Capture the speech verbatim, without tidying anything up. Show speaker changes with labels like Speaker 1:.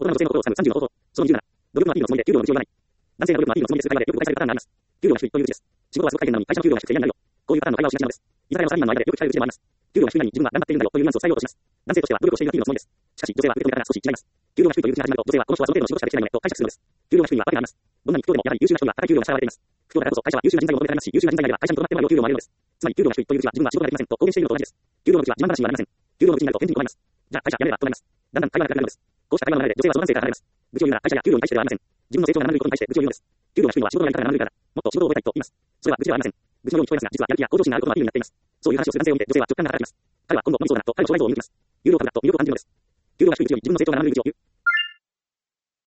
Speaker 1: 大人の女性の心を掴むさんじゅうの方法。そのにじゅうなな、努力は日々のつもりで給料の必要がない。男性が努力は日々のつもりでする会話でよく誤解されるパターンがあります。給料が低いといううちです。仕事はすごく大変なのに会社の給料が低くて嫌になるよ。こういうパターンの会話をしがちなのです。居酒屋のサラリーマンの間でよく聞かれるうちでもあります。給料が低いのに自分は頑張っているんだよというニュアンスを伝えようとします。男性としては努力をしているが日々のつもりです。しかし女性は受け止め方が少し違います。給料が低いといううちに始まると女性はこの人はその程度の仕事しかできてないのでと解釈するのです。給料が低いには訳があります。どんなに不況でもやはり優秀な人には高い給料が支払われています。不況だからこそ会社は優秀な人材を求めていますし、優秀な人材がいれば会社にとどまってもらう給料もあるのです。つまり給料が低いといううちは自分は仕事ができませんと公言しているのと同じです。給料のうちは自慢話にはなりません。給料のうちになると返事に困ります。じゃあ会社辞めればとなります。だんだん会話がなくなるのです。こうした会話の流れで女性は相談生から離れます。愚痴を言うなら会社や給料に対してではありません。自分の成長が生ぬるいことに対して愚痴を言うのです。給料が低いのは仕事がやり方が生ぬるいからだ。もっと仕事を覚えたいと言います。それは愚痴ではありません。愚痴のように聞こえますが、実はやる気や向上心があることが理由になっています。そういう話をする男性を見て女性は直感が働きます。彼は今度飲みそうだなと彼の将来像を見抜きます。有料株だと魅力を感じるのです。給料が低いうちより自分の成長が生ぬるい愚痴を言う。